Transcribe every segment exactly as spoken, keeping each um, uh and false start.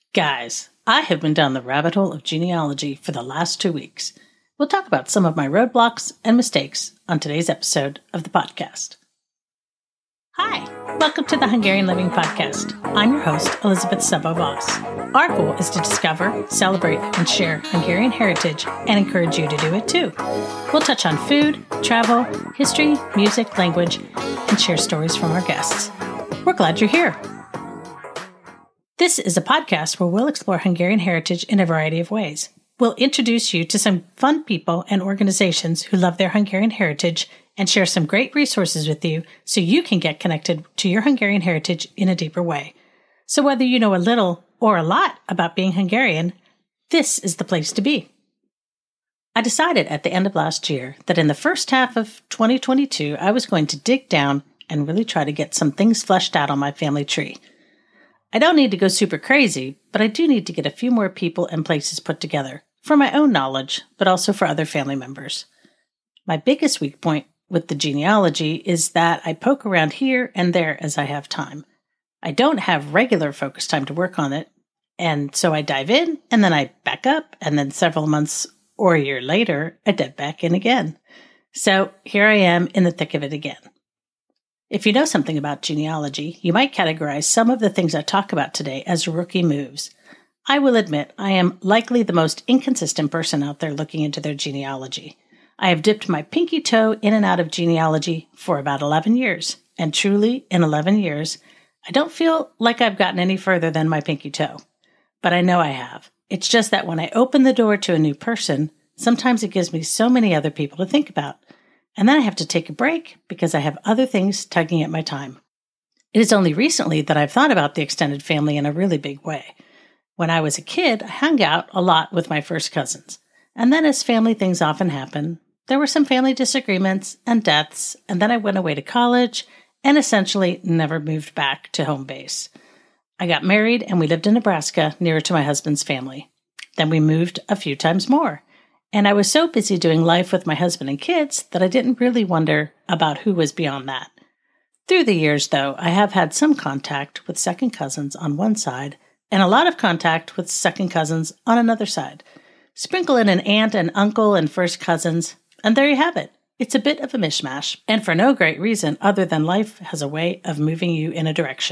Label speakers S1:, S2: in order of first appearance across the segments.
S1: Guys, I have been down the rabbit hole of genealogy for the last two weeks. We'll talk about some of my roadblocks and mistakes on today's episode of the podcast. Hi, welcome to the Hungarian Living Podcast. I'm your host, Elizabeth Sabo-Voss. Our goal is to discover, celebrate, and share Hungarian heritage and encourage you to do it too. We'll touch on food, travel, history, music, language, and share stories from our guests. We're glad you're here. This is a podcast where we'll explore Hungarian heritage in a variety of ways. We'll introduce you to some fun people and organizations who love their Hungarian heritage and share some great resources with you so you can get connected to your Hungarian heritage in a deeper way. So whether you know a little or a lot about being Hungarian, this is the place to be. I decided at the end of last year that in the first half of twenty twenty-two, I was going to dig down and really try to get some things fleshed out on my family tree. I don't need to go super crazy, but I do need to get a few more people and places put together for my own knowledge, but also for other family members. My biggest weak point with the genealogy is that I poke around here and there as I have time. I don't have regular focus time to work on it, and so I dive in, and then I back up, and then several months or a year later, I dive back in again. So here I am in the thick of it again. If you know something about genealogy, you might categorize some of the things I talk about today as rookie moves. I will admit I am likely the most inconsistent person out there looking into their genealogy. I have dipped my pinky toe in and out of genealogy for about eleven years, and truly, in eleven years, I don't feel like I've gotten any further than my pinky toe. But I know I have. It's just that when I open the door to a new person, sometimes it gives me so many other people to think about. And then I have to take a break because I have other things tugging at my time. It is only recently that I've thought about the extended family in a really big way. When I was a kid, I hung out a lot with my first cousins. And then as family things often happen, there were some family disagreements and deaths, and then I went away to college and essentially never moved back to home base. I got married and we lived in Nebraska nearer to my husband's family. Then we moved a few times more. And I was so busy doing life with my husband and kids that I didn't really wonder about who was beyond that. Through the years, though, I have had some contact with second cousins on one side and a lot of contact with second cousins on another side. Sprinkle in an aunt and uncle and first cousins, and there you have it. It's a bit of a mishmash, and for no great reason other than life has a way of moving you in a direction.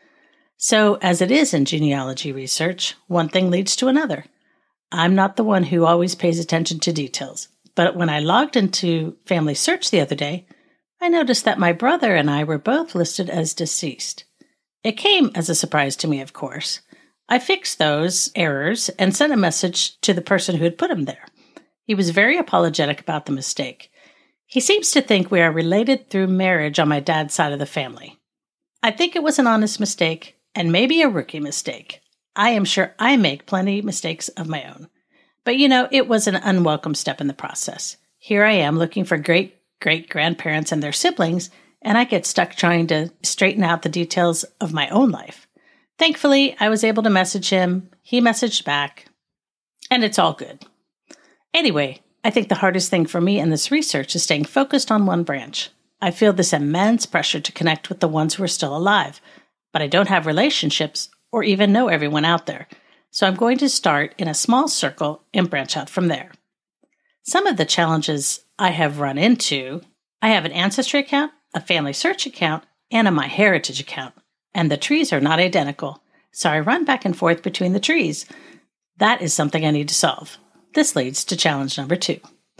S1: So, as it is in genealogy research, one thing leads to another. I'm not the one who always pays attention to details, but when I logged into Family Search the other day, I noticed that my brother and I were both listed as deceased. It came as a surprise to me, of course. I fixed those errors and sent a message to the person who had put them there. He was very apologetic about the mistake. He seems to think we are related through marriage on my dad's side of the family. I think it was an honest mistake and maybe a rookie mistake. I am sure I make plenty of mistakes of my own. But you know, it was an unwelcome step in the process. Here I am looking for great-great-grandparents and their siblings, and I get stuck trying to straighten out the details of my own life. Thankfully, I was able to message him, he messaged back, and it's all good. Anyway, I think the hardest thing for me in this research is staying focused on one branch. I feel this immense pressure to connect with the ones who are still alive, but I don't have relationships or even know everyone out there. So I'm going to start in a small circle and branch out from there. Some of the challenges I have run into, I have an Ancestry account, a Family Search account, and a MyHeritage account. And the trees are not identical, so I run back and forth between the trees. That is something I need to solve. This leads to challenge number two.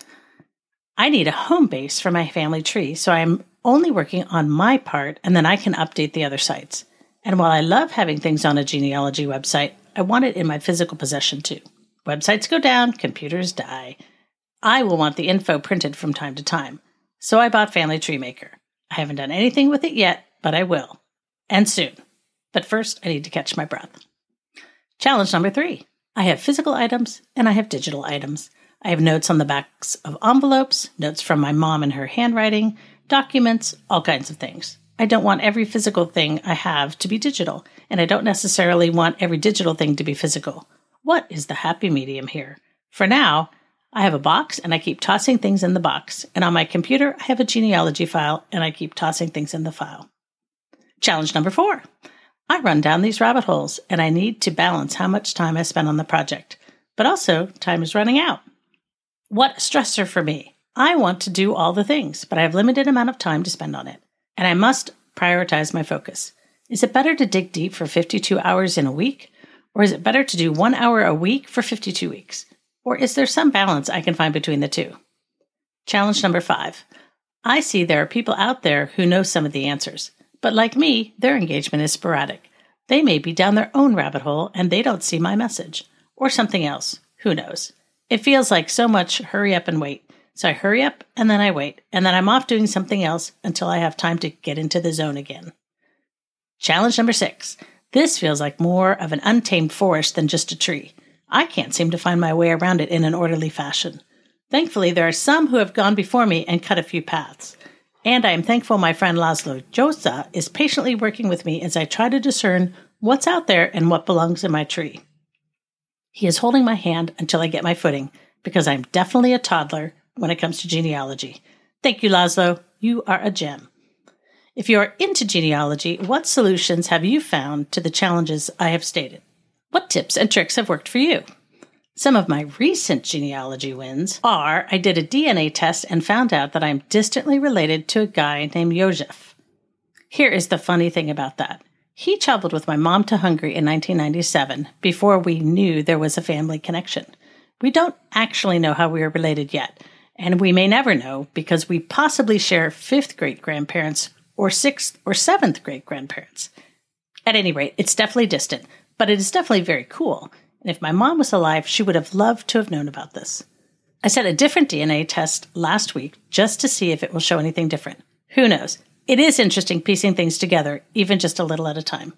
S1: I need a home base for my family tree, so I'm only working on my part, and then I can update the other sites. And while I love having things on a genealogy website, I want it in my physical possession too. Websites go down, computers die. I will want the info printed from time to time. So I bought Family Tree Maker. I haven't done anything with it yet, but I will. And soon. But first, I need to catch my breath. Challenge number three. I have physical items and I have digital items. I have notes on the backs of envelopes, notes from my mom in her handwriting, documents, all kinds of things. I don't want every physical thing I have to be digital, and I don't necessarily want every digital thing to be physical. What is the happy medium here? For now, I have a box, and I keep tossing things in the box, and on my computer, I have a genealogy file, and I keep tossing things in the file. Challenge number four. I run down these rabbit holes, and I need to balance how much time I spend on the project. But also, time is running out. What a stressor for me. I want to do all the things, but I have limited amount of time to spend on it. And I must prioritize my focus. Is it better to dig deep for fifty-two hours in a week? Or is it better to do one hour a week for fifty-two weeks? Or is there some balance I can find between the two? Challenge number five. I see there are people out there who know some of the answers. But like me, their engagement is sporadic. They may be down their own rabbit hole and they don't see my message. Or something else. Who knows? It feels like so much hurry up and wait. So I hurry up and then I wait. And then I'm off doing something else until I have time to get into the zone again. Challenge number six. This feels like more of an untamed forest than just a tree. I can't seem to find my way around it in an orderly fashion. Thankfully, there are some who have gone before me and cut a few paths. And I am thankful my friend Laszlo Josa is patiently working with me as I try to discern what's out there and what belongs in my tree. He is holding my hand until I get my footing, because I'm definitely a toddler when it comes to genealogy. Thank you, Laszlo. You are a gem. If you are into genealogy, what solutions have you found to the challenges I have stated? What tips and tricks have worked for you? Some of my recent genealogy wins are I did a D N A test and found out that I'm distantly related to a guy named Jozef. Here is the funny thing about that. He traveled with my mom to Hungary in nineteen ninety-seven before we knew there was a family connection. We don't actually know how we are related yet, and we may never know because we possibly share fifth great-grandparents or sixth or seventh great-grandparents. At any rate, it's definitely distant, but it is definitely very cool. And if my mom was alive, she would have loved to have known about this. I set a different D N A test last week just to see if it will show anything different. Who knows? It is interesting piecing things together, even just a little at a time.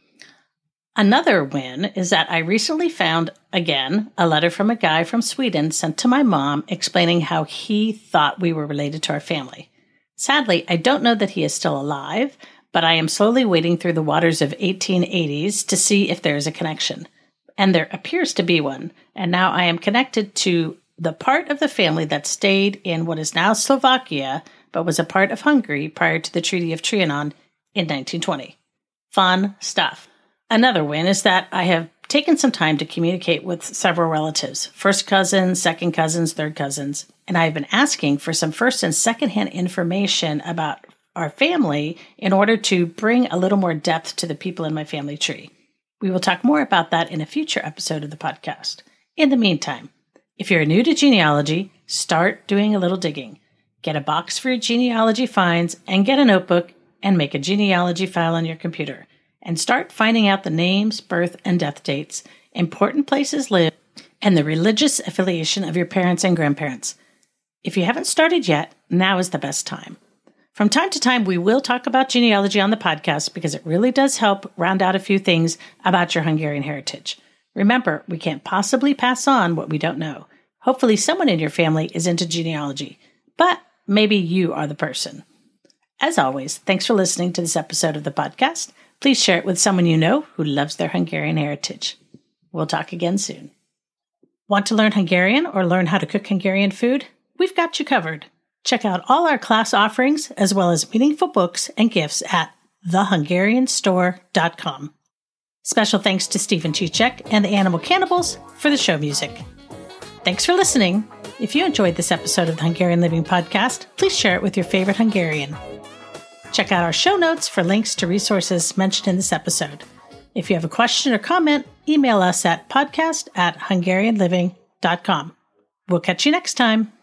S1: Another win is that I recently found, again, a letter from a guy from Sweden sent to my mom explaining how he thought we were related to our family. Sadly, I don't know that he is still alive, but I am slowly wading through the waters of eighteen eighties to see if there is a connection. And there appears to be one, and now I am connected to the part of the family that stayed in what is now Slovakia, but was a part of Hungary prior to the Treaty of Trianon in nineteen twenty. Fun stuff. Another win is that I have taken some time to communicate with several relatives, first cousins, second cousins, third cousins, and I have been asking for some first and second-hand information about our family in order to bring a little more depth to the people in my family tree. We will talk more about that in a future episode of the podcast. In the meantime, if you're new to genealogy, start doing a little digging. Get a box for your genealogy finds and get a notebook and make a genealogy file on your computer. And start finding out the names, birth, and death dates, important places lived, and the religious affiliation of your parents and grandparents. If you haven't started yet, now is the best time. From time to time, we will talk about genealogy on the podcast because it really does help round out a few things about your Hungarian heritage. Remember, we can't possibly pass on what we don't know. Hopefully someone in your family is into genealogy, but maybe you are the person. As always, thanks for listening to this episode of the podcast. Please share it with someone you know who loves their Hungarian heritage. We'll talk again soon. Want to learn Hungarian or learn how to cook Hungarian food? We've got you covered. Check out all our class offerings as well as meaningful books and gifts at the hungarian store dot com. Special thanks to Stephen Chichek and the Animal Cannibals for the show music. Thanks for listening. If you enjoyed this episode of the Hungarian Living Podcast, please share it with your favorite Hungarian. Check out our show notes for links to resources mentioned in this episode. If you have a question or comment, email us at podcast at hungarian living dot com. We'll catch you next time.